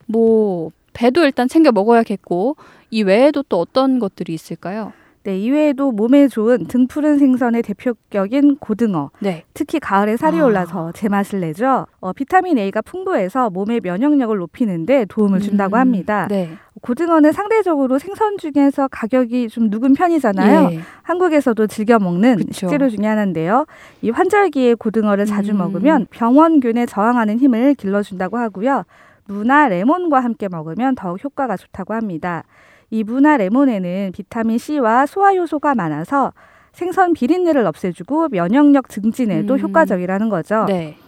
배도 일단 챙겨 먹어야겠고 이 외에도 또 어떤 것들이 있을까요? 네, 이외에도 몸에 좋은 등푸른 생선의 대표격인 고등어. 네. 특히 가을에 살이 올라서 제맛을 내죠. 비타민 A가 풍부해서 몸의 면역력을 높이는 데 도움을 준다고 합니다. 네. 고등어는 상대적으로 생선 중에서 가격이 좀 누군 편이잖아요. 예. 한국에서도 즐겨 먹는 그쵸. 식재료 중에 하나인데요. 이 환절기에 고등어를 자주 먹으면 병원균에 저항하는 힘을 길러준다고 하고요. 무나 레몬과 함께 먹으면 더욱 효과가 좋다고 합니다. 이 무나 레몬에는 비타민 C와 소화 요소가 많아서 생선 비린내를 없애주고 면역력 증진에도 효과적이라는 거죠. 네.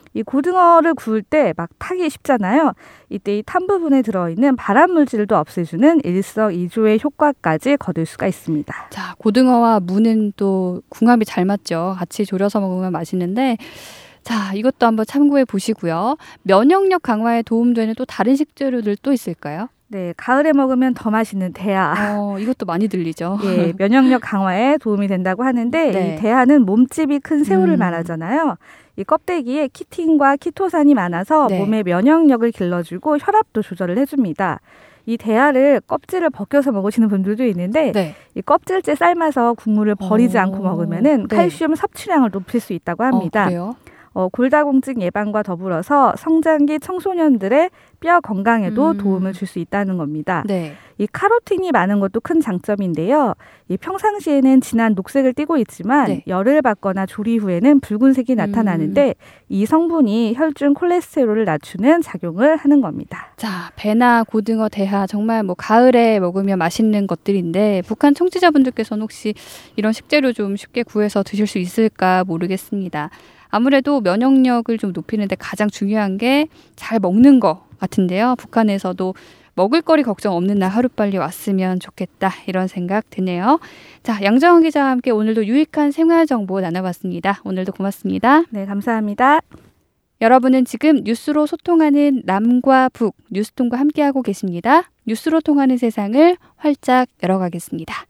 이 고등어를 구울 때 막 타기 쉽잖아요. 이때 이 탄 부분에 들어있는 발암 물질도 없애주는 일석이조의 효과까지 거둘 수가 있습니다. 자, 고등어와 무는 또 궁합이 잘 맞죠. 같이 졸여서 먹으면 맛있는데 자, 이것도 한번 참고해 보시고요. 면역력 강화에 도움되는 또 다른 식재료들 또 있을까요? 네, 가을에 먹으면 더 맛있는 대하. 이것도 많이 들리죠. 예, 면역력 강화에 도움이 된다고 하는데 네. 이 대하는 몸집이 큰 새우를 말하잖아요. 이 껍데기에 키틴과 키토산이 많아서 네. 몸의 면역력을 길러주고 혈압도 조절을 해줍니다. 이 대하를 껍질을 벗겨서 먹으시는 분들도 있는데 네. 이 껍질째 삶아서 국물을 버리지 않고 먹으면은 네. 칼슘 섭취량을 높일 수 있다고 합니다. 그래요? 골다공증 예방과 더불어서 성장기 청소년들의 뼈 건강에도 도움을 줄 수 있다는 겁니다. 네. 이 카로틴이 많은 것도 큰 장점인데요. 이 평상시에는 진한 녹색을 띠고 있지만 네. 열을 받거나 조리 후에는 붉은색이 나타나는데 이 성분이 혈중 콜레스테롤을 낮추는 작용을 하는 겁니다. 자, 배나 고등어, 대하 정말 뭐 가을에 먹으면 맛있는 것들인데 북한 청취자분들께서는 혹시 이런 식재료 좀 쉽게 구해서 드실 수 있을까 모르겠습니다. 아무래도 면역력을 좀 높이는데 가장 중요한 게 잘 먹는 거 같은데요. 북한에서도 먹을거리 걱정 없는 날 하루빨리 왔으면 좋겠다 이런 생각 드네요. 자, 양정원 기자와 함께 오늘도 유익한 생활정보 나눠봤습니다. 오늘도 고맙습니다. 네, 감사합니다. 여러분은 지금 뉴스로 소통하는 남과 북 뉴스통과 함께하고 계십니다. 뉴스로 통하는 세상을 활짝 열어가겠습니다.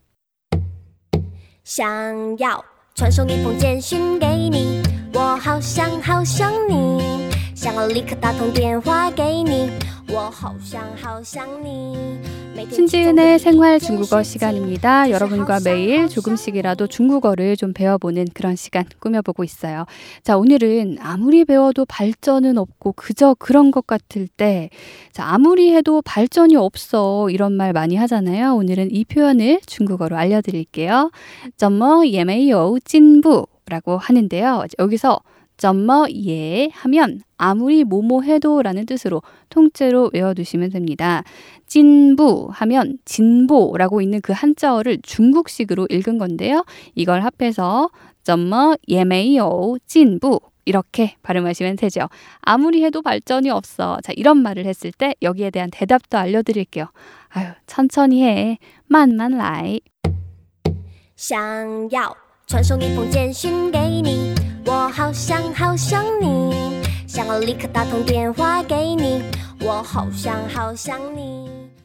想要传送一封简讯给你，我好想好想你，想要立刻打通电话给你，我好想好想你。 신지은의 생활 중국어 시간입니다. 여러분과 매일 조금씩이라도 중국어를 좀 배워보는 그런 시간 꾸며보고 있어요. 자, 오늘은 아무리 배워도 발전은 없고 그저 그런 것 같을 때, 자, 아무리 해도 발전이 없어 이런 말 많이 하잖아요. 오늘은 이 표현을 중국어로 알려드릴게요. 怎么也没有进步라고 하는데요. 여기서 怎么也 하면 아무리 뭐뭐 해도 라는 뜻으로 통째로 외워두시면 됩니다. 진부 하면 진보라고 있는 그 한자어를 중국식으로 읽은 건데요. 이걸 합해서 怎么也没有进步 이렇게 발음하시면 되죠. 아무리 해도 발전이 없어. 자, 이런 말을 했을 때 여기에 대한 대답도 알려드릴게요. 아유, 천천히 해. 만만来. 想要传送一封简讯给你，我好想好想你，想要立刻打通电话给你，我好想好想你。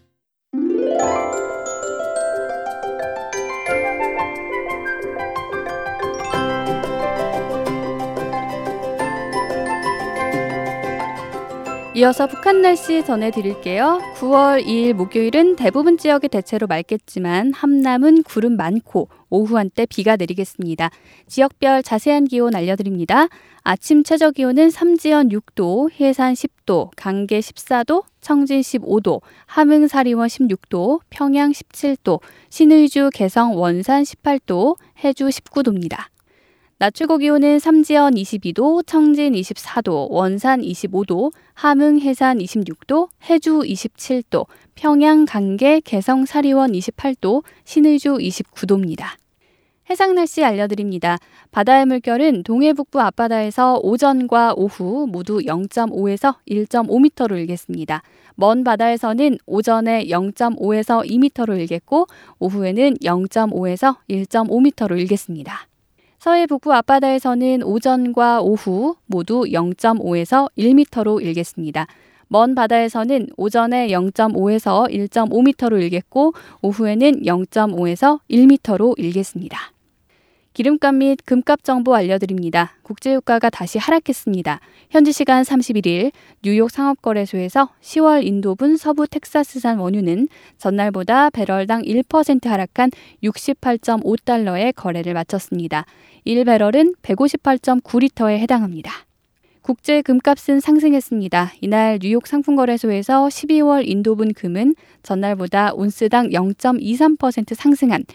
이어서 북한 날씨 전해드릴게요. 9월 2일 목요일은 대부분 지역이 대체로 맑겠지만 함남은 구름 많고 오후 한때 비가 내리겠습니다. 지역별 자세한 기온 알려드립니다. 아침 최저 기온은 삼지연 6도, 해산 10도, 강계 14도, 청진 15도, 함흥 사리원 16도, 평양 17도, 신의주 개성 원산 18도, 해주 19도입니다. 낮 최고 기온은 삼지연 22도, 청진 24도, 원산 25도, 함흥 해산 26도, 해주 27도, 평양 강계 개성 사리원 28도, 신의주 29도입니다. 해상 날씨 알려드립니다. 바다의 물결은 동해북부 앞바다에서 오전과 오후 모두 0.5에서 1.5m로 일겠습니다. 먼 바다에서는 오전에 0.5에서 2m로 일겠고 오후에는 0.5에서 1.5m로 일겠습니다. 서해 북부 앞바다에서는 오전과 오후 모두 0.5에서 1m로 일겠습니다. 먼 바다에서는 오전에 0.5에서 1.5m로 일겠고 오후에는 0.5에서 1m로 일겠습니다. 기름값 및 금값 정보 알려드립니다. 국제유가가 다시 하락했습니다. 현지 시간 31일 뉴욕 상업거래소에서 10월 인도분 서부 텍사스산 원유는 전날보다 배럴당 1% 하락한 68.5달러에 거래를 마쳤습니다. 1배럴은 158.9리터에 해당합니다. 국제 금값은 상승했습니다. 이날 뉴욕 상품거래소에서 12월 인도분 금은 전날보다 온스당 0.23% 상승한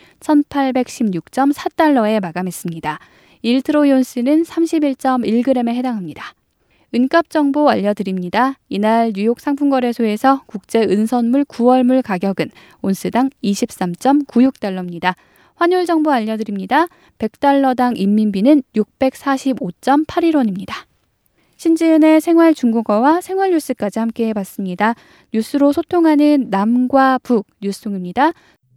1,816.4달러에 마감했습니다. 1트로이 온스는 31.1g에 해당합니다. 은값 정보 알려드립니다. 이날 뉴욕 상품거래소에서 국제 은선물 9월물 가격은 온스당 23.96달러입니다. 환율 정보 알려드립니다. 100달러당 인민비는 645.81원입니다. 신지은의 생활 중국어와 생활 뉴스까지 함께 해봤습니다. 뉴스로 소통하는 남과 북 뉴스통입니다.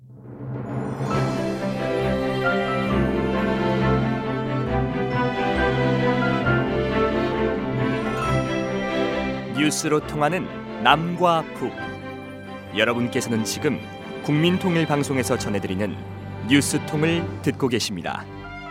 뉴스로 통하는 남과 북. 여러분께서는 지금 국민통일방송에서 전해드리는 뉴스통을 듣고 계십니다.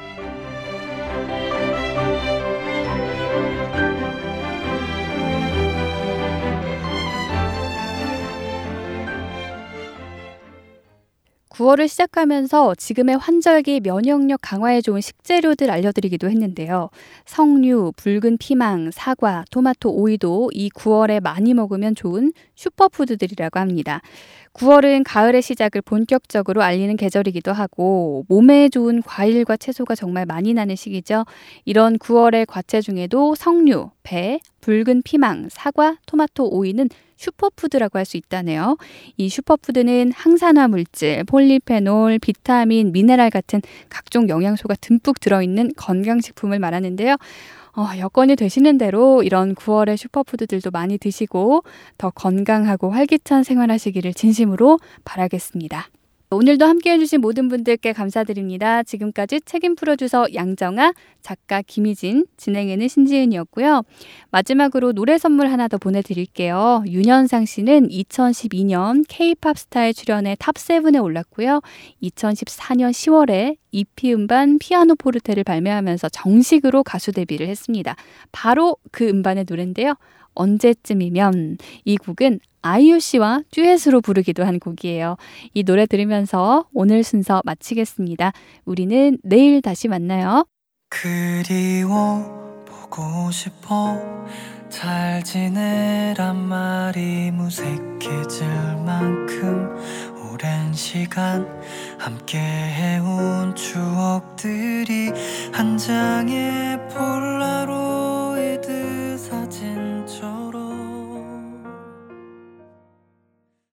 (9월을) 시작하면서 지금의 환절기 면역력 강화에 좋은 식재료들 알려드리기도 했는데요. 석류, 붉은 피망, 사과, 토마토, 오이도 이 (9월에) 많이 먹으면 좋은 슈퍼푸드들이라고 합니다. (9월은) 가을의 시작을 본격적으로 알리는 계절이기도 하고 몸에 좋은 과일과 채소가 정말 많이 나는 시기죠. 이런 (9월의) 과채 중에도 석류, 배, 붉은 피망, 사과, 토마토, 오이는 슈퍼푸드라고 할 수 있다네요. 이 슈퍼푸드는 항산화 물질, 폴리페놀, 비타민, 미네랄 같은 각종 영양소가 듬뿍 들어있는 건강식품을 말하는데요. 여건이 되시는 대로 이런 (9월의) 슈퍼푸드들도 많이 드시고 더 건강하고 활기찬 생활하시기를 진심으로 바라겠습니다. 오늘도 함께해 주신 모든 분들께 감사드립니다. 지금까지 책임 프로듀서 양정아, 작가 김희진, 진행에는 신지은이었고요. 마지막으로 노래 선물 하나 더 보내드릴게요. 윤현상 씨는 2012년 K-팝 스타에 출연해 탑7에 올랐고요. 2014년 10월에 EP 음반 피아노 포르테를 발매하면서 정식으로 가수 데뷔를 했습니다. 바로 그 음반의 노래인데요. 언제쯤이면. 이 곡은 아이유 씨와 듀엣으로 부르기도 한 곡이에요. 이 노래 들으면서 오늘 순서 마치겠습니다. 우리는 내일 다시 만나요. 그리워 보고 싶어 잘 지내란 말이 무색해질 만큼 오랜 시간 함께 해온 추억들이 한 장의